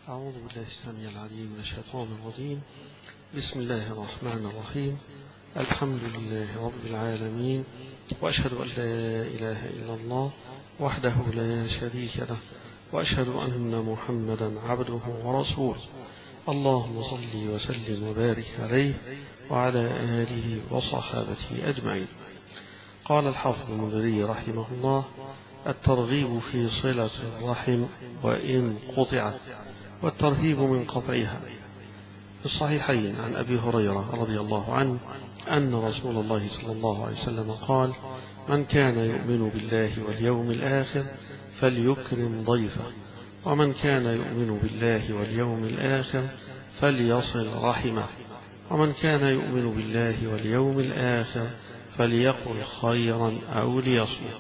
أعوذ بالله السميع العليم من الشيطان الرجيم. بسم الله الرحمن الرحيم. الحمد لله رب العالمين، وأشهد أن لا إله إلا الله وحده لا شريك له، وأشهد أن محمدا عبده ورسوله. اللهم صل وسلم وبارك عليه وعلى آله وصحابته أجمعين. قال الحافظ المنذري رحمه الله: الترغيب في صلة الرحم وإن قطعت، والترهيب من قطعها. في الصحيحين عن أبي هريرة رضي الله عنه أن رسول الله صلى الله عليه وسلم قال: من كان يؤمن بالله واليوم الآخر فليكرم ضيفه، ومن كان يؤمن بالله واليوم الآخر فليصل رحمه، ومن كان يؤمن بالله واليوم الآخر فليقل خيرا أو ليصمت.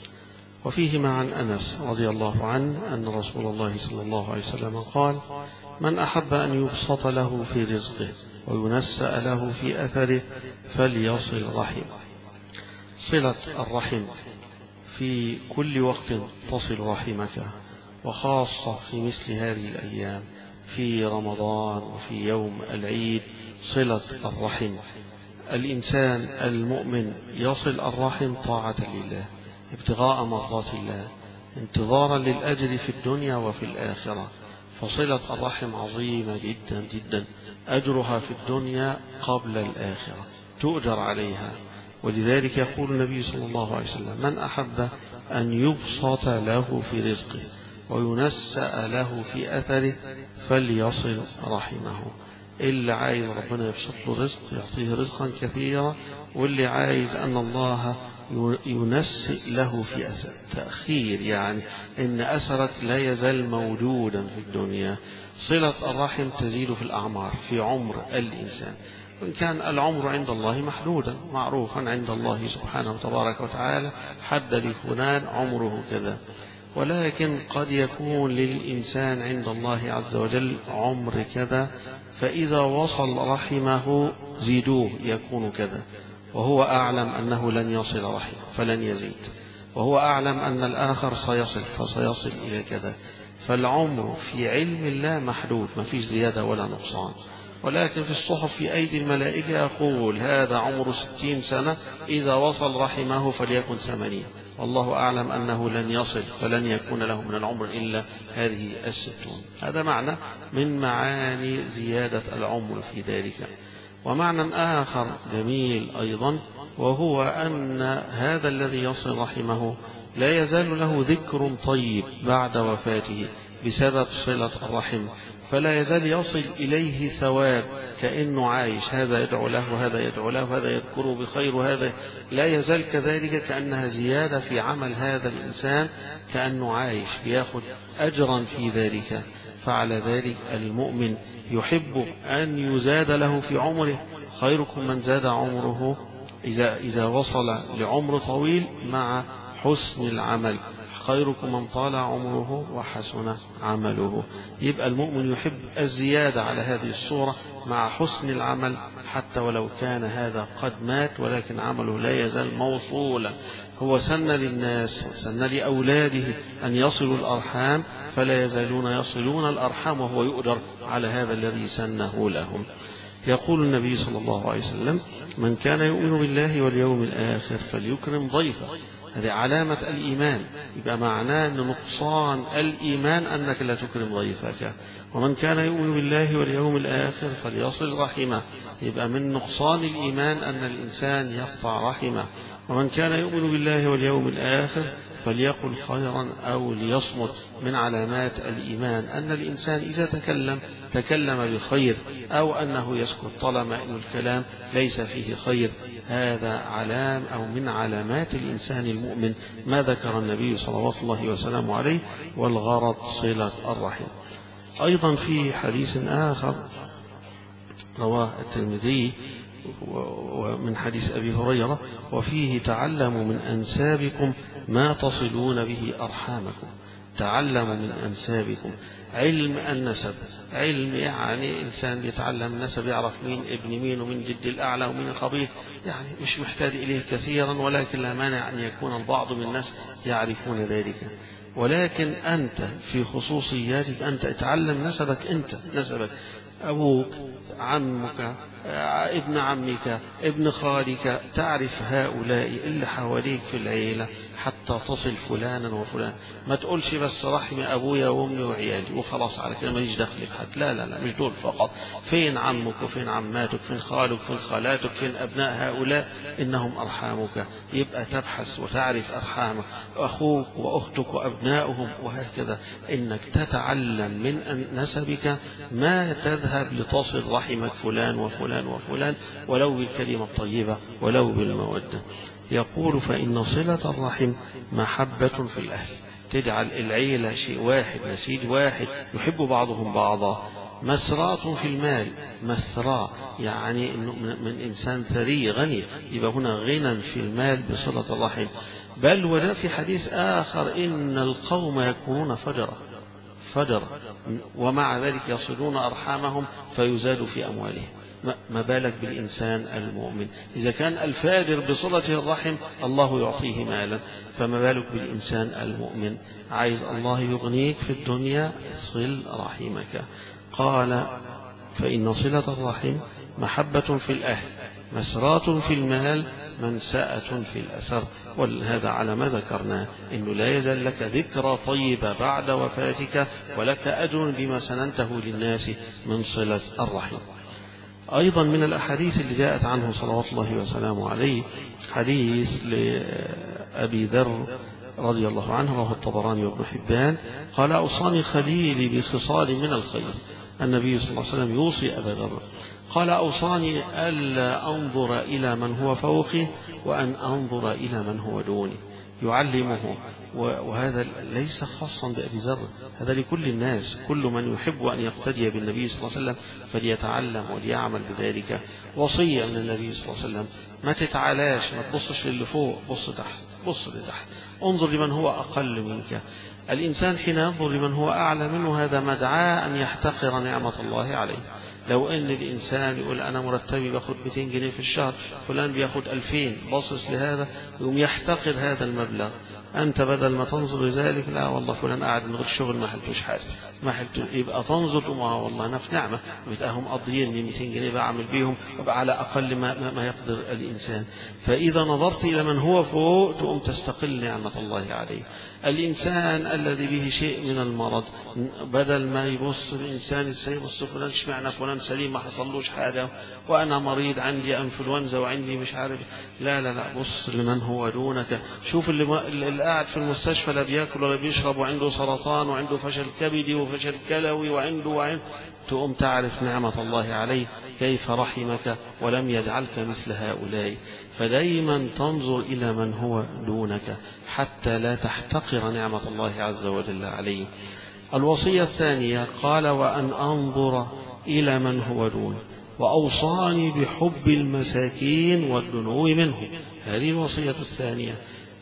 وفيهما عن أنس رضي الله عنه أن رسول الله صلى الله عليه وسلم قال: من أحب أن يبسط له في رزقه وينسأ له في أثره فليصل رحمه. صلة الرحم في كل وقت تصل رحمك، وخاصة في مثل هذه الأيام، في رمضان وفي يوم العيد. صلة الرحم، الإنسان المؤمن يصل الرحم طاعة لله، ابتغاء مرضات الله، انتظارا للأجر في الدنيا وفي الآخرة. فصلة الرحم عظيمة جدا جدا، أجرها في الدنيا قبل الآخرة، تؤجر عليها. ولذلك يقول النبي صلى الله عليه وسلم: من أحب أن يبسط له في رزقه وينسأ له في أثره فليصل رحمه. اللي عايز ربنا يبسط له رزق يعطيه رزقا كثيرا، واللي عايز أن الله ينسئ له في أثر تأخير، يعني إن أثرك لا يزال موجودا في الدنيا. صلة الرحم تزيد في الأعمار، في عمر الإنسان، وإن كان العمر عند الله محدودا معروفا عند الله سبحانه تبارك وتعالى، حد لفلان عمره كذا، ولكن قد يكون للإنسان عند الله عز وجل عمر كذا، فإذا وصل رحمه زيدوه يكون كذا، وهو أعلم أنه لن يصل رحمه فلن يزيد، وهو أعلم أن الآخر سيصل فسيصل إلى كذا. فالعمر في علم الله محدود، ما فيش زيادة ولا نقصان، ولكن في الصحف في أيدي الملائكة يقول: هذا عمر 60 سنة، إذا وصل رحمه فليكن 80، والله أعلم أنه لن يصل فلن يكون له من العمر إلا هذه 60. هذا معنى من معاني زيادة العمر في ذلك. ومعنى آخر جميل أيضا، وهو أن هذا الذي يصل رحمه لا يزال له ذكر طيب بعد وفاته بسبب صلة الرحم، فلا يزال يصل إليه ثواب كأنه عايش، هذا يدعو له وهذا يدعو له وهذا يذكره بخير، وهذا لا يزال كذلك، كأنها زيادة في عمل هذا الإنسان، كأنه عايش بياخد أجرا في ذلك. فعلى ذلك المؤمن يحب أن يزاد له في عمره. خيركم من زاد عمره إذا وصل لعمر طويل مع حسن العمل، خيركم من طال عمره وحسن عمله. يبقى المؤمن يحب الزيادة على هذه الصورة مع حسن العمل، حتى ولو كان هذا قد مات ولكن عمله لا يزال موصولا. هو سن للناس، سن لأولاده أن يصلوا الأرحام، فلا يزالون يصلون الأرحام وهو يؤجر على هذا الذي سنه لهم. يقول النبي صلى الله عليه وسلم: من كان يؤمن بالله واليوم الآخر فليكرم ضيفه. هذه علامة الإيمان، يبقى معناه أن نقصان الإيمان أنك لا تكرم ضيفك. ومن كان يؤمن بالله واليوم الآخر فليصل رحمه، يبقى من نقصان الإيمان أن الإنسان يقطع رحمه. ومن كان يؤمن بالله واليوم الآخر فليقل خيرا أو ليصمت. من علامات الإيمان أن الإنسان إذا تكلم بخير، أو أنه يسكت طالما أن الكلام ليس فيه خير. هذا علام أو من علامات الإنسان المؤمن ما ذكر النبي صلوات الله وسلامه عليه، والغرض صلة الرحم. أيضا في حديث آخر رواه الترمذي ومن حديث أبي هريرة: وفيه تعلموا من أنسابكم ما تصلون به أرحامكم. تعلموا من أنسابكم. علم النسب، علم يعني إنسان يتعلم النسب، يعرف مين ابن مين ومين جد الأعلى ومين الخبيث، يعني مش محتاج إليه كثيرا، ولكن لا مانع أن يكون البعض من الناس يعرفون ذلك. ولكن أنت في خصوصياتك أنت اتعلم نسبك، أنت نسبك، أبوك، عمك، ابن عمك، ابن خالك، تعرف هؤلاء اللي حواليك في العيلة حتى تصل فلانا وفلان. ما تقولش بس رحم أبويا وأمي وعيالي وخلاص على كده ماليش دخل بحد، لا لا لا، مش دول فقط. فين عمك وفين عماتك، فين خالك فين خالاتك، فين أبناء هؤلاء، إنهم أرحامك. يبقى تبحث وتعرف أرحامك، أخوك وأختك وأبنائهم، وهكذا إنك تتعلم من نسبك ما تذهب لتصل رحمك فلان وفلان وفلان، ولو بالكلمة الطيبة ولو بالمودة. يقول فإن صلة الرحم محبة في الأهل، تجعل العيلة شيء واحد، نسيج واحد، يحب بعضهم بعضا. مسرات في المال، مسراء يعني إنه من إنسان ثري غني، يبقى هنا غنى في المال بصلة الرحم. بل ولا في حديث آخر إن القوم يكونون فجر ومع ذلك يصلون أرحامهم فيزاد في أموالهم. ما بالك بالإنسان المؤمن؟ إذا كان الفاجر بصلته الرحم الله يعطيه مالا، فما بالك بالإنسان المؤمن؟ عايز الله يغنيك في الدنيا، صل رحمك. قال فإن صلة الرحم محبة في الأهل، مسرات في المال، منسأة في الأثر. وهذا على ما ذكرنا، إنه لا يزال لك ذكرى طيبة بعد وفاتك، ولك أجر بما سننته للناس من صلة الرحم. أيضا من الأحاديث اللي جاءت عنه صلوات الله وسلامه عليه حديث لأبي ذر رضي الله عنه، رواه الطبراني وابن حبان، قال أوصاني خليلي بخصال من الخير. النبي صلى الله عليه وسلم يوصي أبا ذر، قال أوصاني ألا أنظر إلى من هو فوقي وأن أنظر إلى من هو دوني، يعلمه. وهذا ليس خاصا بأبي ذر، هذا لكل الناس، كل من يحب أن يقتدي بالنبي صلى الله عليه وسلم فليتعلم وليعمل بذلك. وصية من النبي صلى الله عليه وسلم، ما تتعالاش، ما تبصش للي فوق، بص تحت، بص لتحت، انظر لمن هو أقل منك. الإنسان حين ينظر لمن هو أعلى منه هذا مدعاة أن يحتقر نعمة الله عليه. لو أن الإنسان يقول أنا مرتبي باخد 200 جنيه في الشهر، فلان بياخد 2000، باصص لهذا يوم يحتقر هذا المبلغ. أنت بدل ما تنظر لذلك، لا والله فلان قاعد من غير شغل ما حلتوش حاجة، ما حلتوش، يبقى تنظر والله أنا في نعمة، بتأهم قضيين لي 200 جنيه بعمل بيهم، يبقى على أقل ما يقدر الإنسان. فإذا نظرت إلى من هو فوق تقوم تستقل نعمة الله عليه. الإنسان الذي به شيء من المرض، بدل ما يبص الإنسان يبص فلان اشمعنى فلان سليم ما حصلوش حاجة وأنا مريض عندي أنفلونزا وعندي مش عارف، لا لا لا، بص لمن هو دونك. شوف اللي قاعد في المستشفى لا بياكل ولا بيشرب وعنده سرطان وعنده فشل كبدي وفشل كلوي وعنده تقوم تعرف نعمة الله عليه كيف رحمك ولم يجعلك مثل هؤلاء. فدايما تنظر إلى من هو دونك حتى لا تحتقر نعمة الله عز وجل عليه. الوصية الثانية قال وأن أنظر إلى من هو دون، وأوصاني بحب المساكين والدنو منهم. هذه الوصية الثانية،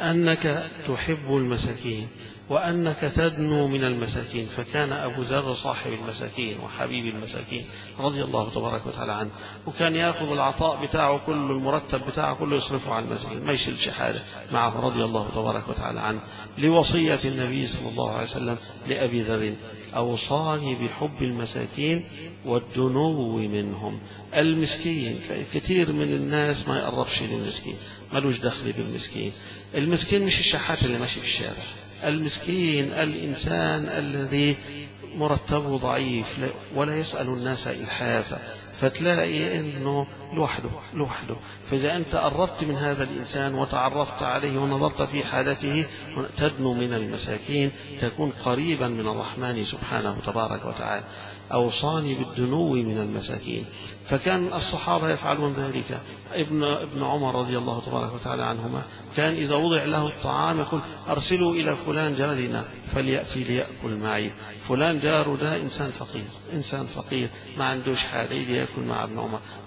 أنك تحب المساكين وأنك تدنو من المساكين. فكان أبو ذر صاحب المساكين وحبيب المساكين رضي الله تبارك وتعالى عنه، وكان يأخذ العطاء بتاعه كله، المرتب بتاعه كله يصرفه على المساكين، ما يشيلش حاجة معه رضي الله تبارك وتعالى عنه. لوصية النبي صلى الله عليه وسلم لأبي ذر أوصاني بحب المساكين والدنو منهم. المسكين كثير من الناس ما يقربش للمسكين، ملوش دخل بالمسكين. المسكين مش الشحات اللي ماشي في الشارع، المسكين الإنسان الذي مرتبه ضعيف ولا يسأل الناس إلحافا، فتلاقي أنه لوحده. فإذا أنت قربت من هذا الإنسان وتعرفت عليه ونظرت في حالته تدنو من المساكين، تكون قريبا من الرحمن سبحانه تبارك وتعالى. أوصاني بالدنو من المساكين، فكان الصحابة يفعلون ذلك. ابن عمر رضي الله تبارك وتعالى عنهما كان إذا وضع له الطعام يقول أرسلوا إلى فلان جارنا فليأتي ليأكل معي. فلان جاره ده إنسان فقير ما عندوش حاجة ليأكل مع ابن عمر، أرسلوا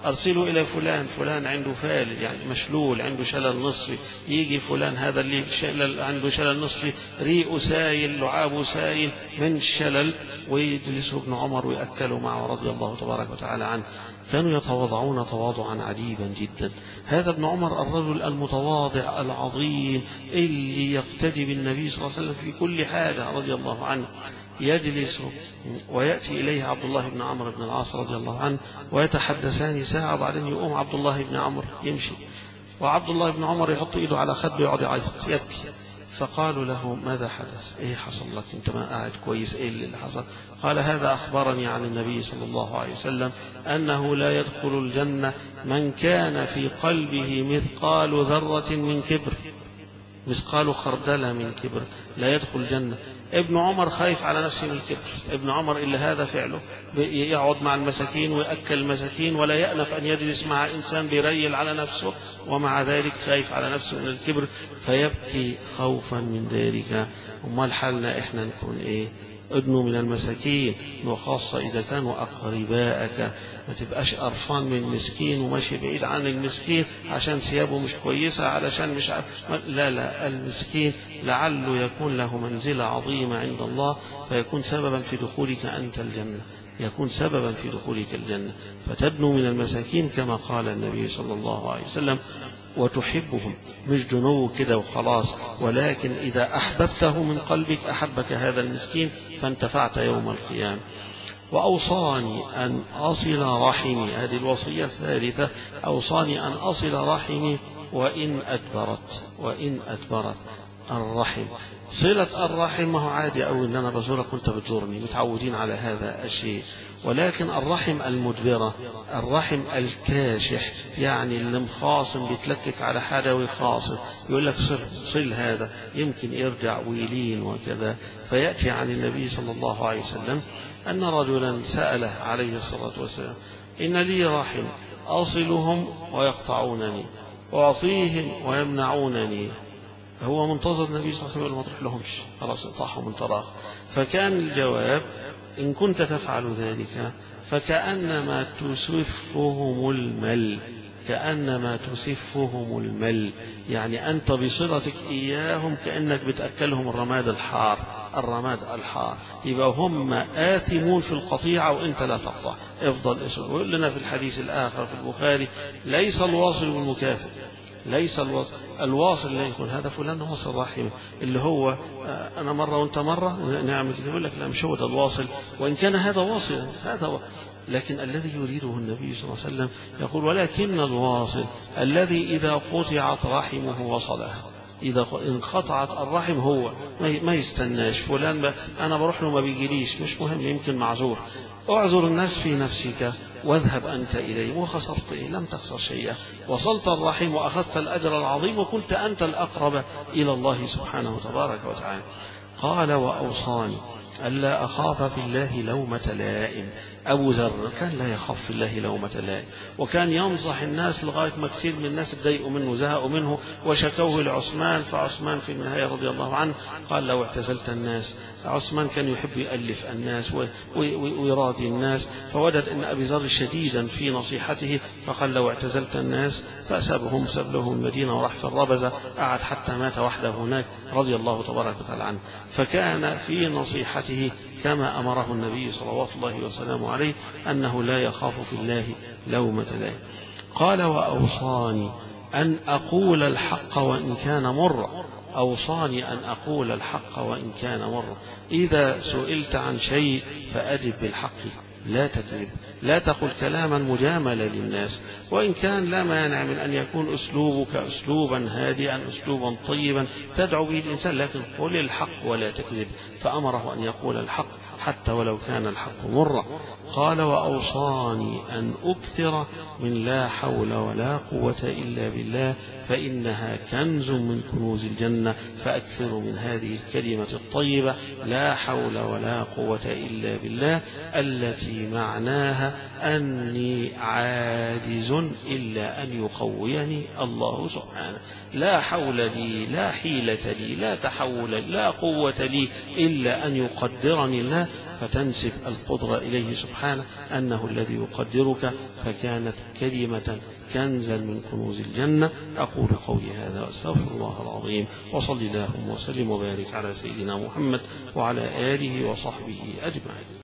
إلى فلان، فلان عنده فالج يعني مشلول، عنده شلل نصفي، يجي فلان هذا اللي عنده شلل نصفي، ريقه سايل، لعابه سايل من الشلل، ويجلسه ابن عمر ويأكلوا معه رضي الله تبارك وتعالى عنه. كانوا يتواضعون تواضعا عجيبا جدا. هذا ابن عمر الرجل المتواضع العظيم اللي يقتدي بالنبي صلى الله عليه وسلم في كل حاجة رضي الله عنه، يجلس ويأتي إليه عبد الله بن عمرو بن العاص رضي الله عنه ويتحدثان ساعة، وبعدين يقوم عبد الله بن عمرو يمشي، وعبد الله بن عمر يحط إيده على خده ويقعد يعيط يبكي. فقالوا له ماذا حدث؟ إيه حصل لك؟ أنت ما قاعد كويس، إيه اللي حصل؟ قال هذا أخبرني عن النبي صلى الله عليه وسلم أنه لا يدخل الجنة من كان في قلبه مثقال ذرة من كبر، مثقال خردلة من كبر، لا يدخل الجنة. ابن عمر خايف على نفسه من الكبر، ابن عمر إلا هذا فعله، يقعد مع المساكين ويأكل المساكين ولا يأنف أن يجلس مع إنسان بيريل على نفسه، ومع ذلك خايف على نفسه من الكبر فيبكي خوفا من ذلك. أمال حالنا إحنا نكون إيه؟ ادنوا من المساكين، وخاصة إذا كانوا أقرباءك، ما تبقاش قرفان من المسكين وماشي بعيد عن المسكين عشان ثيابه مش كويسة، علشان مش لا لا، المسكين لعله يكون له منزلة عظيمة عند الله فيكون سببا في دخولك أنت الجنة، يكون سببا في دخولك الجنة. فتدنو من المساكين كما قال النبي صلى الله عليه وسلم، وتحبهم، مش دنو كده وخلاص، ولكن إذا أحببته من قلبك أحبك هذا المسكين فانتفعت يوم القيامة. وأوصاني أن أصل رحمي، هذه الوصية الثالثة، أوصاني أن أصل رحمي وإن أدبرت الرحم. صلة الرحم ما هو عادي أو إن أنا بزورك وأنت بتزورني، متعودين على هذا الشيء، ولكن الرحم المدبرة، الرحم الكاشح، يعني اللي مخاصم بيتلكك على حاجة ويخاصم، يقول لك صل هذا، يمكن يرجع ويلين وكذا. فيأتي عن النبي صلى الله عليه وسلم أن رجلا سأله عليه الصلاة والسلام إن لي رحم أصلهم ويقطعونني، أعطيهم ويمنعونني. هو منتظر النبي صلى الله عليه وسلم ما تروح لهمش، خلاص اقطعهم من طراخ. فكان الجواب إن كنت تفعل ذلك فكأنما تسفهم المل، كأنما تسفهم المل، يعني أنت بصلتك إياهم كأنك بتأكلهم الرماد الحار، الرماد الحار، يبقى هم آثمون في القطيعة وإنت لا تقطع، افضل اسم. ويقول لنا في الحديث الآخر في البخاري ليس الواصل بالمكافئ، ليس الواصل اللي يكون هذا فلان واصل رحمه، اللي هو أنا مرة وأنت مرة نعمل، يقول لك لا مش هو ده الواصل، وإن كان هذا واصل، هذا هو، لكن الذي يريده النبي صلى الله عليه وسلم يقول ولكن الواصل الذي إذا قطعت رحمه وصلها، إذا انقطعت الرحم هو ما يستناش فلان أنا بروح له ما بيجيليش، مش مهم، يمكن معذور، اعذر الناس في نفسك واذهب أنت إليه، وخسرت إيه؟ لم تخسر شيئا، وصلت الرحم وأخذت الأجر العظيم وكنت أنت الأقرب إلى الله سبحانه تبارك وتعالى. قال وأوصاني ألا أخاف في الله لومة لائم. أبو ذر كان لا يخاف في الله لومة لائم، وكان ينصح الناس لغاية ما كثير من الناس اتضايقوا منه زهقوا منه وشكوه لعثمان، فعثمان في النهاية رضي الله عنه قال لو اعتزلت الناس. عثمان كان يحب يؤلف الناس ويراضي الناس، فوجد أن أبي ذر شديدا في نصيحته فقال لو اعتزلت الناس، فأسابهم ساب لهم المدينة وراح في الربزة، قعد حتى مات وحده هناك رضي الله تبارك وتعالى عنه. فكان في نصيحته كما أمره النبي صلوات الله وسلامه عليه أنه لا يخاف في الله لومة لائم. قال وأوصاني أن أقول الحق وإن كان مرا، أوصاني أن أقول الحق وإن كان مرا، إذا سئلت عن شيء فأجب بالحق لا تكذب، لا تقل كلاما مجاملا للناس، وإن كان لا مانع من أن يكون أسلوبك أسلوبا هادئا أسلوبا طيبا تدعو به الإنسان، لكن قل الحق ولا تكذب. فأمره أن يقول الحق حتى ولو كان الحق مرا. قال وأوصاني أن أكثر من لا حول ولا قوة إلا بالله فإنها كنز من كنوز الجنة، فأكثر من هذه الكلمة الطيبة لا حول ولا قوة إلا بالله، التي معناها أني عاجز إلا أن يقويني الله سبحانه، لا حول لي لا حيلة لي لا تحول لا قوة لي إلا أن يقدرني الله فتنسب القدرة إليه سبحانه أنه الذي يقدرك، فكانت كلمة كنزا من كنوز الجنة. أقول قولي هذا وأستغفر الله العظيم، وصلي اللهم وسلم وبارك على سيدنا محمد وعلى آله وصحبه أجمعين.